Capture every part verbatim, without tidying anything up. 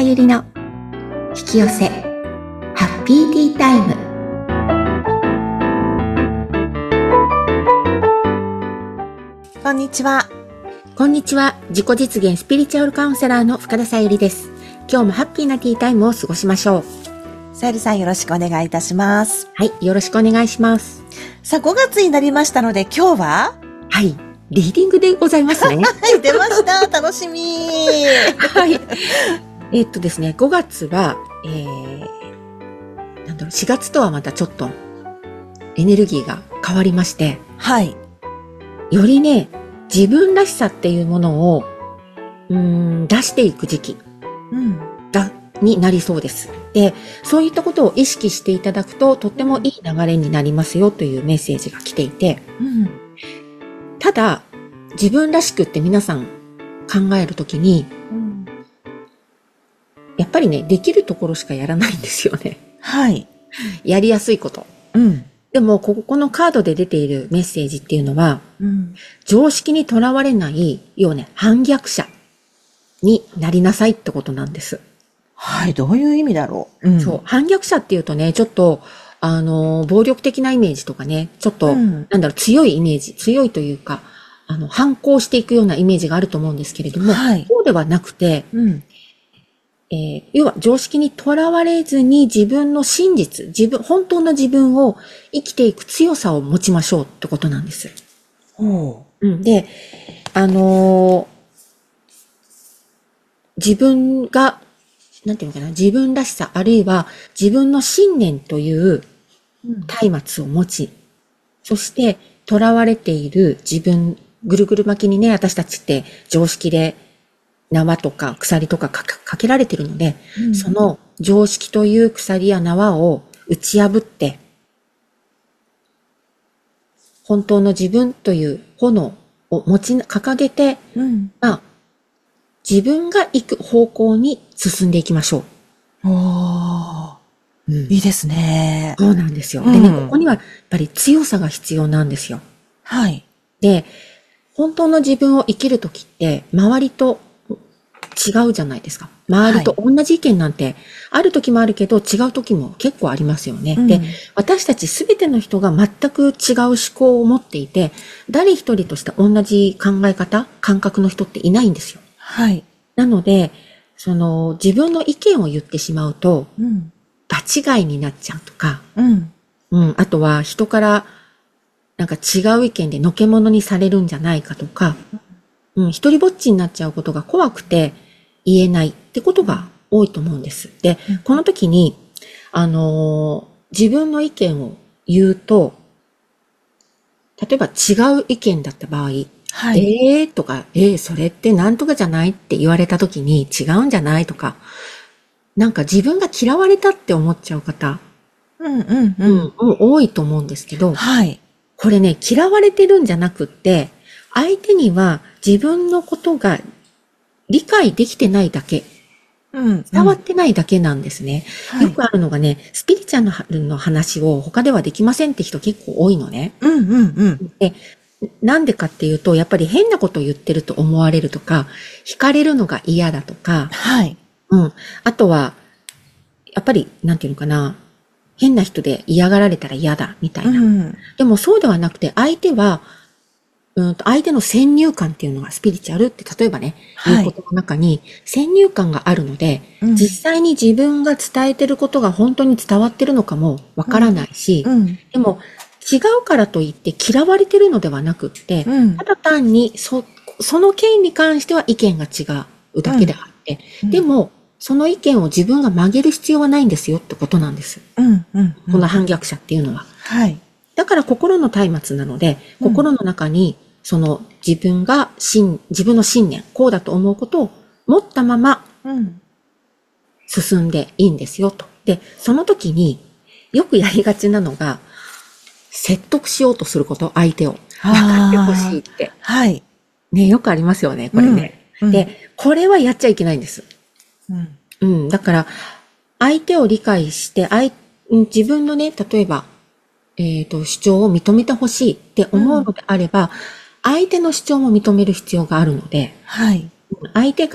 さゆりの引き寄せハッピーティータイム。 こんにちは。 こんにちは。自己実現スピリチュアルカウンセラーの深田さゆりです。今日もハッピーなティータイムを過ごしましょう。 さゆりさん、よろしくお願いいたします。 はい、よろしくお願いします。 さあ、ごがつになりましたので、今日ははい、リーディングでございますね。 はい、出ました。楽しみ。 はい。えーっとですね、ごがつは、えー、なんだろう、しがつとはまたちょっとエネルギーが変わりまして、 はい。 よりね、自分らしさっていうものを、うーん、出していく時期うん。 だ、になりそうです。で、そういったことを意識していただくと、とってもいい流れになりますよというメッセージが来ていて、 うん。 ただ、自分らしくって皆さん考えるときに、 うん。 やっぱりね、できるところしかやらないんですよね。 はい。 やりやすいこと。 うん。 でも、ここのカードで出ているメッセージっていうのは、 うん。 常識にとらわれない、要はね、反逆者になりなさいってことなんです。 はい、どういう意味だろう。うん、 そう、反逆者っていうとね、ちょっと、あの、暴力的なイメージとかね、ちょっと、うん、なんだろう、強いイメージ、強いというか、あの、反抗していくようなイメージがあると思うんですけれども、はい、そうではなくて、うん、えー、要は常識にとらわれずに自分の真実、自分、本当の自分を生きていく強さを持ちましょうってことなんです。 おうん、で、あのー、自分が、なんていうのかな、自分らしさ、あるいは自分の信念という松明を持ち、うん、そして囚われている自分、ぐるぐる巻きにね、私たちって常識で縄とか鎖とかかけられているので、うん、その常識という鎖や縄を打ち破って、本当の自分という炎を持ち、掲げて、うん、まあ、自分が行く方向に進んでいきましょう。 おー、うん、いいですね。 そうなんですよ。でね、うん、ここにはやっぱり強さが必要なんですよ。 はい。 で、本当の自分を生きるときって、周りと違うじゃないですか。周りと同じ意見なんて、ある時もあるけど、違う時も結構ありますよね。うん、で、私たちすべての人が全く違う思考を持っていて、誰一人として同じ考え方、感覚の人っていないんですよ。 はい。 なので、その、自分の意見を言ってしまうと、うん、場違いになっちゃうとか、うん。うん。あとは人から、なんか違う意見でのけ者にされるんじゃないかとか、うん。一人ぼっちになっちゃうことが怖くて言えないってことが多いと思うんです。で、うん、この時に、あのー、自分の意見を言うと、例えば違う意見だった場合、はい、えーとか、えー、それってなんとかじゃないって言われた時に違うんじゃないとか、なんか自分が嫌われたって思っちゃう方、 うんうんうん、 うん、多いと思うんですけど、 はい、 これね、嫌われてるんじゃなくって、相手には自分のことが理解できてないだけ、うんうん、伝わってないだけなんですね、はい。よくあるのがね、スピリチュアルの話を他ではできませんって人結構多いのね。 うんうんうん。 で、なんでかっていうと、やっぱり変なことを言ってると思われるとか、惹かれるのが嫌だとか、 はい。 うん。あとは、やっぱり、なんていうのかな、変な人で嫌がられたら嫌だ、みたいな。うん、でもそうではなくて、相手は、うんと、相手の先入観っていうのがスピリチュアルって、例えばね、はい、いうことの中に先入観があるので、うん、実際に自分が伝えてることが本当に伝わってるのかもわからないし、うんうん、でも、違うからといって嫌われてるのではなくって、うん、ただ単にそ、その件に関しては意見が違うだけであって、うん、でも、その意見を自分が曲げる必要はないんですよってことなんです。 うんうんうん、 この反逆者っていうのは。 はい。 だから心の松明なので、うん、心の中にその自分が信、自分の信念、こうだと思うことを持ったまま進んでいいんですよと。で、その時によくやりがちなのが、説得しようとすること、相手を。分かってほしいって。 はい。 ね、よくありますよね、これね。うん、で、これはやっちゃいけないんです。 うん。 うん。だから、相手を理解して、相自分のね、例えば、えっと、主張を認めてほしいって思うのであれば、うん、相手の主張も認める必要があるので、 はい。 相手が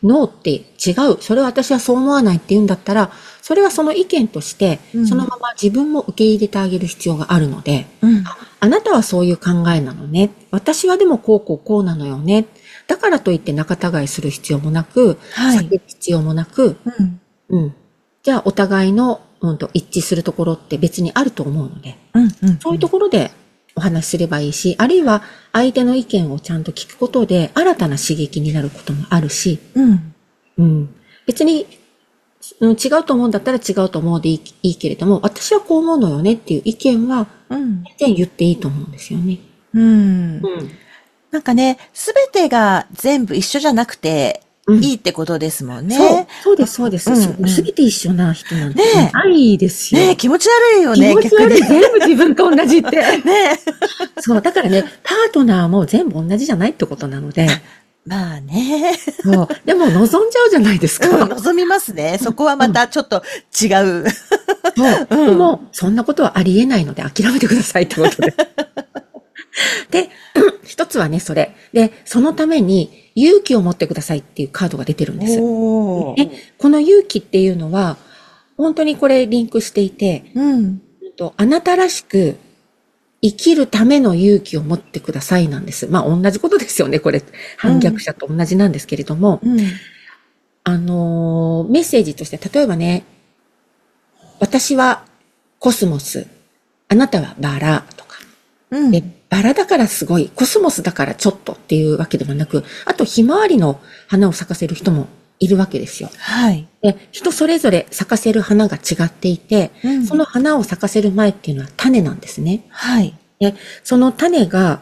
ノーって違う、それは私はそう思わないって言うんだったら、それはその意見として、そのまま自分も受け入れてあげる必要があるので、うん、あ、あなたはそういう考えなのね。私はでもこうこうこうなのよね。だからといって仲違いする必要もなく、はい、避ける必要もなく、うんうん、じゃあお互いの、うん、と一致するところって別にあると思うので、うんうんうん、そういうところでお話しすればいいし、あるいは相手の意見をちゃんと聞くことで新たな刺激になることもあるし、うんうん、別に、うん、違うと思うんだったら違うと思うでいい、いいけれども、私はこう思うのよねっていう意見は、うん、全然言っていいと思うんですよね。 うん。うん、なんかね、すべてが全部一緒じゃなくて、いいってことですもんね。 そう、そうです、そうです。すべ、うん、て一緒な人なんてないですよ。 ねえ、気持ち悪いよね。 気持ち悪い。全部自分と同じって。ねそう、だからね、パートナーも全部同じじゃないってことなので。 まあね。 そう。でも望んじゃうじゃないですか。 うん、望みますね。そこはまたちょっと違う。 そう。うん、でも、そんなことはありえないので諦めてくださいってことで。で、一つはね、それ。で、そのために勇気を持ってくださいっていうカードが出てるんです。でこの勇気っていうのは、本当にこれリンクしていて、うん、あなたらしく生きるための勇気を持ってくださいなんです。まあ同じことですよね、これ。反逆者と同じなんですけれども。うん、あのー、メッセージとして、例えばね、私はコスモス、あなたはバラとか。うん、でバラだからすごい、コスモスだからちょっとっていうわけではなく、あとひまわりの花を咲かせる人もいるわけですよ。はい。で、人それぞれ咲かせる花が違っていて、うん、その花を咲かせる前っていうのは種なんですね。はい。で、その種が、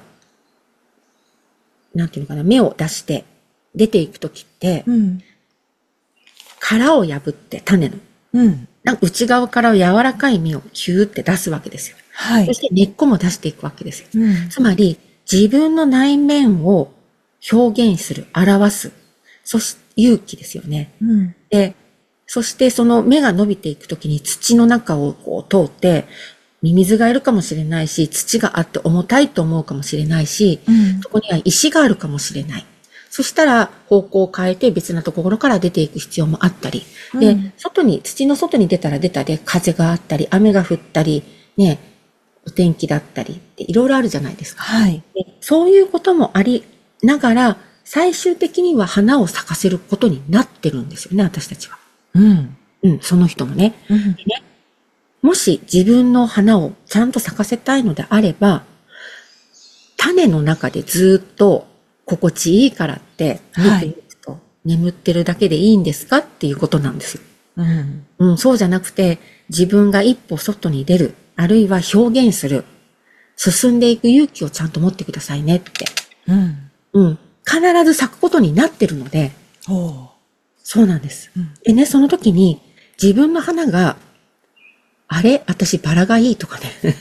なんていうのかな、芽を出して出ていくときって、うん、殻を破って種の、うん、なんか内側から柔らかい実をキューって出すわけですよ。はい。そして根っこも出していくわけですよ。うん、つまり、自分の内面を表現する、表す。そして勇気ですよね。うん、で、そしてその芽が伸びていくときに土の中をこう通って、ミミズがいるかもしれないし、土があって重たいと思うかもしれないし、うん、そこには石があるかもしれない。そしたら方向を変えて別なところから出ていく必要もあったり、うん、で、外に、土の外に出たら出たで風があったり、雨が降ったり、ね、お天気だったりっていろいろあるじゃないですか。はい。でそういうこともありながら、最終的には花を咲かせることになってるんですよね、私たちは。うん。うん、その人もね。うん、でねもし自分の花をちゃんと咲かせたいのであれば、種の中でずっと心地いいからって、ぬくぬくと眠ってるだけでいいんですかっていうことなんですよ。うん、うん。そうじゃなくて、自分が一歩外に出る、あるいは表現する、進んでいく勇気をちゃんと持ってくださいねって。うん。うん。必ず咲くことになってるので、おそうなんです、うん。でね、その時に自分の花が、あれ私バラがいいとかね。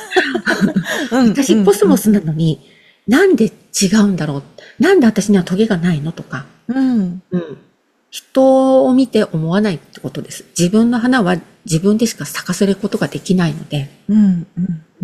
私コスモスなのに、うん、なんで違うんだろう。なんで私にはトゲがないのとか。うん。うん。人を見て思わないってことです。自分の花は自分でしか咲かせることができないので。うん。うん。うん。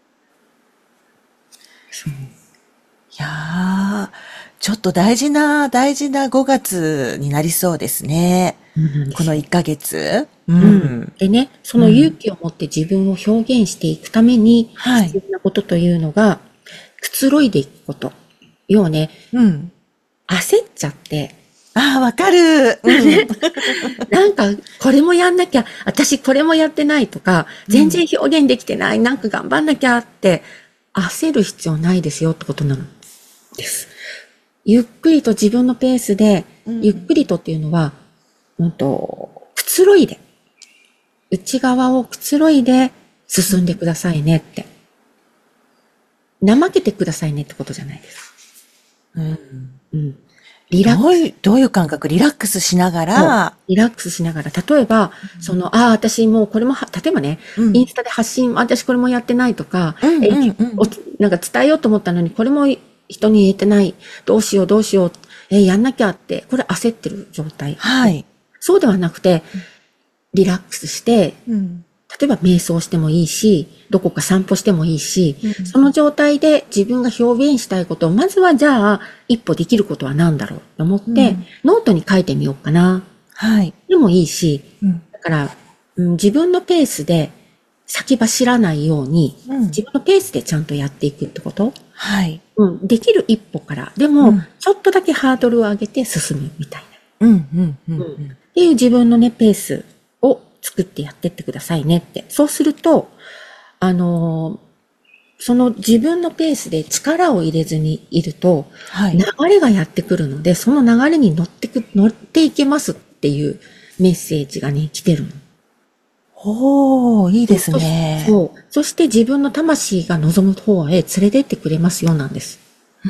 そう。いやー、ちょっと大事な、大事なごがつになりそうですね。うん、このいっかげつ。 うんうん。でね、その勇気を持って自分を表現していくために必要なことというのが、はい、くつろいでいくこと。要はね、うん、焦っちゃって。 ああ、わかる。うん、 なんか、これもやんなきゃ、私これもやってないとか、全然表現できてない、なんか頑張んなきゃって、焦る必要ないですよってことなのです。ゆっくりと自分のペースで、うん、ゆっくりとっていうのは、うんと、くつろいで、内側をくつろいで進んでくださいねって。怠けてくださいねってことじゃないです。うん。 うん。リラックス。どういう、どういう感覚？リラックスしながら。 リラックスしながら。例えば、うん、その、ああ、私もうこれも、例えばね、うん、インスタで発信、私これもやってないとか、うんうんうん、えなんか伝えようと思ったのに、これも人に言えてない。どうしようどうしよう。えやんなきゃって、これ焦ってる状態。はい。そうではなくて、リラックスして、うん、 例えば瞑想してもいいし、どこか散歩してもいいし、 うん、 その状態で自分が表現したいことを、まずはじゃあ、一歩できることは何だろうと思って、うん、ノートに書いてみようかな。 はい。 でもいいし、 うん、 だから、うん、自分のペースで先走らないように、うん、自分のペースでちゃんとやっていくってこと。 はい。 うん、できる一歩から、でも、うん、ちょっとだけハードルを上げて進むみたいな。うん、うん、うん。 っていう自分のね、ペースを作ってやってってくださいねって。そうすると、あのー、その自分のペースで力を入れずにいると、はい、流れがやってくるので、その流れに乗ってく、乗っていけますっていうメッセージがね、来てるの。 おー、いいですね。 そう。そして自分の魂が望む方へ連れてってくれますよなんです。 うん。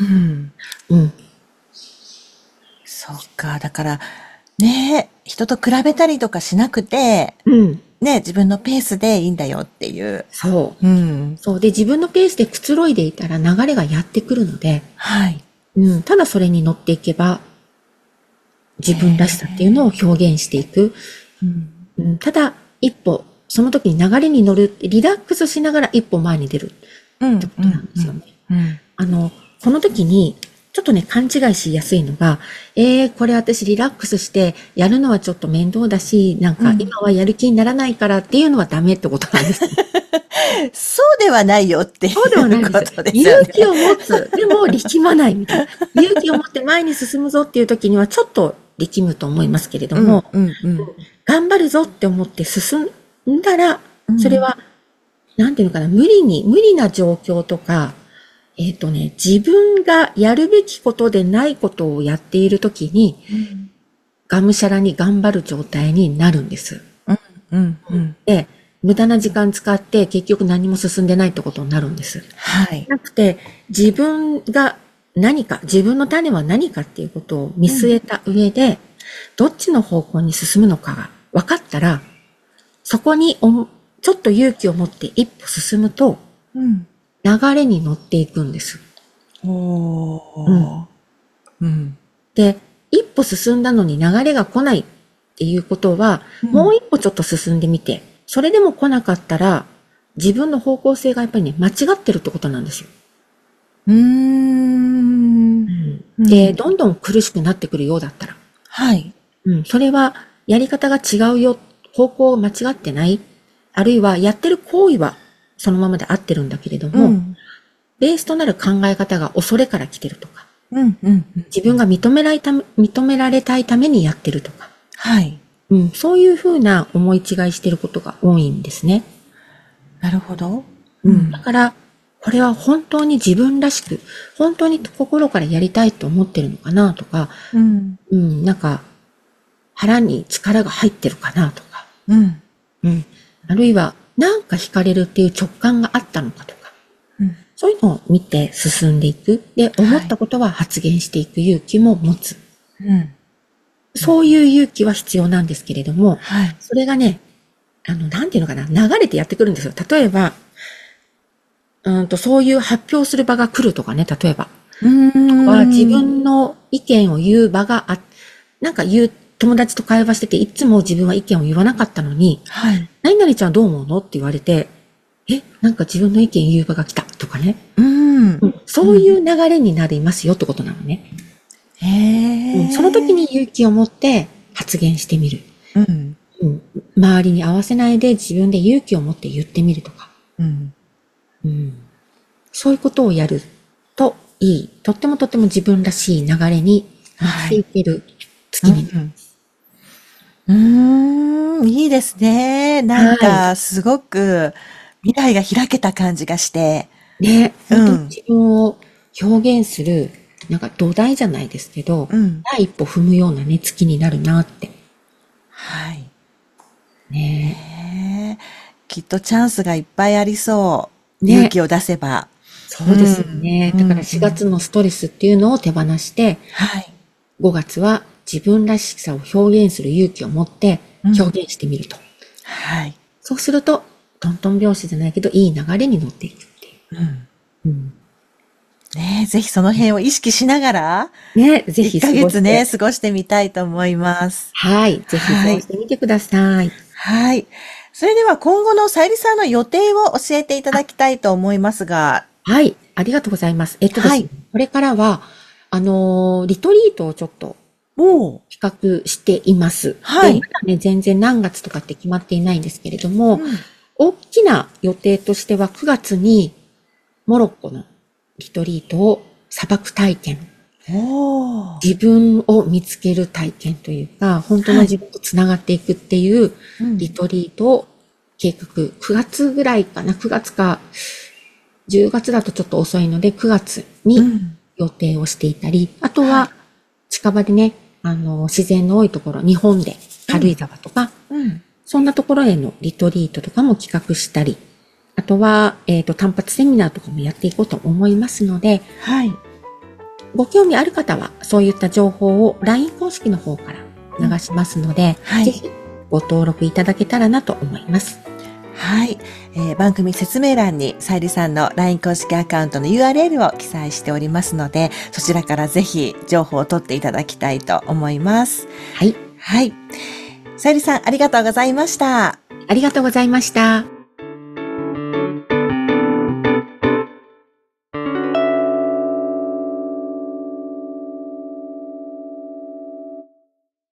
うん。 そっか。だから、ね、人と比べたりとかしなくて、 うん。 ね、自分のペースでいいんだよっていう。 そう。 うん。 そう。で、自分のペースでくつろいでいたら流れがやってくるので、 はい。 うん。ただそれに乗っていけば、自分らしさっていうのを表現していく。 うんうん、ただ、一歩、その時に流れに乗る、リラックスしながら一歩前に出るってことなんですよね。 うんうんうん、 あの、この時に、ちょっとね、勘違いしやすいのが、えー、これ私リラックスしてやるのはちょっと面倒だし、なんか今はやる気にならないからっていうのはダメってことなんです、ね。 そうではないよっていうことですよね。そうではないです。 勇気を持つ。でも力まないみたいな。勇気を持って前に進むぞっていう時にはちょっと力むと思いますけれども、 うんうんうん、 頑張るぞって思って進んだら、それは、うん、なんていうのかな、無理に、無理な状況とか、えっとね、自分がやるべきことでないことをやっているときに、うん、がむしゃらに頑張る状態になるんです。 うんうんうん、 で、無駄な時間使って結局何も進んでないってことになるんです。 はい。 なくて、自分が何か、自分の種は何かっていうことを見据えた上で、うん、どっちの方向に進むのかが分かったら、そこにおちょっと勇気を持って一歩進むと、 うん流れに乗っていくんです。 おー、 うんうん、で、一歩進んだのに流れが来ないっていうことは、うん、もう一歩ちょっと進んでみて、それでも来なかったら、自分の方向性がやっぱりね、間違ってるってことなんですよ。 うーん、 うん、で、どんどん苦しくなってくるようだったら。 はい。 うん、それは、やり方が違うよ、方向を間違ってない、あるいはやってる行為は、そのままで合ってるんだけれども、うん、ベースとなる考え方が恐れから来てるとか、 うんうんうん、 自分が認められた、認められたいためにやってるとか、 はいうん、そういうふうな思い違いしてることが多いんですね。 なるほど。 うん、だから、これは本当に自分らしく、本当に心からやりたいと思ってるのかなとか、 うんうん、なんか、腹に力が入ってるかなとか、 うんうん、あるいは、なんか惹かれるっていう直感があったのかとか、 うん、 そういうのを見て進んでいく。で、思ったことは発言していく勇気も持つ。 うん、 そういう勇気は必要なんですけれども、 はい、 それがね、あの、なんていうのかな、流れてやってくるんですよ。例えば、うんと、そういう発表する場が来るとかね、例えば。 うーんは自分の意見を言う場があ、なんか言う、友達と会話してて、いつも自分は意見を言わなかったのに、 はい、 何々ちゃんどう思うのって言われて、え、なんか自分の意見言う場が来たとかね。 うん、 うん、そういう流れになりますよってことなのね。 へー、 うん、その時に勇気を持って発言してみる。 うんうん、周りに合わせないで自分で勇気を持って言ってみるとか。 うんうん、そういうことをやるといい。とってもとっても自分らしい流れに持っていける月になる。 はいうん、うーん、いいですね。なんか、すごく未来が開けた感じがして。 ね、本当に自分を表現する、なんか土台じゃないですけど、 うん、 第一歩踏むようなね、月になるなって。 はい。 ねえ。きっとチャンスがいっぱいありそう。ね、勇気を出せば。 そうですよね。うん、だからしがつのストレスっていうのを手放して、 はい、 ごがつは自分らしさを表現する勇気を持って表現してみると。うん、 はい。 そうすると、トントン拍子じゃないけど、いい流れに乗っていくっていう。 うんうん、 ねえ、ぜひその辺を意識しながら、 ね、ぜひいっかげつね、過ごしてみたいと思います。 はい。ぜひ過ごしてみてください。 はい。はいそれでは今後のさゆりさんの予定を教えていただきたいと思いますが。 はい。ありがとうございます。えっとですね、はい、これからは、あのー、リトリートをちょっと、企画しています。はい。まだね、全然何月とかって決まっていないんですけれども、うん、大きな予定としてはくがつに、モロッコのリトリートを砂漠体験。自分を見つける体験というか、本当の自分とつながっていくっていうリトリートを計画、くがつぐらいかな、くがつか、じゅうがつだとちょっと遅いので、くがつに予定をしていたり、あとは近場でね、あの、自然の多いところ、日本で軽井沢とか、うんうん、そんなところへのリトリートとかも企画したり、あとは、えっと、単発セミナーとかもやっていこうと思いますので、はい。ご興味ある方は、そういった情報を ライン 公式の方から流しますので、うんはい、ぜひご登録いただけたらなと思います。 はい、えー。番組説明欄にさゆりさんの ライン 公式アカウントの ユーアールエル を記載しておりますので、そちらからぜひ情報を取っていただきたいと思います。 はい。 はい。さゆりさん、ありがとうございました。 ありがとうございました。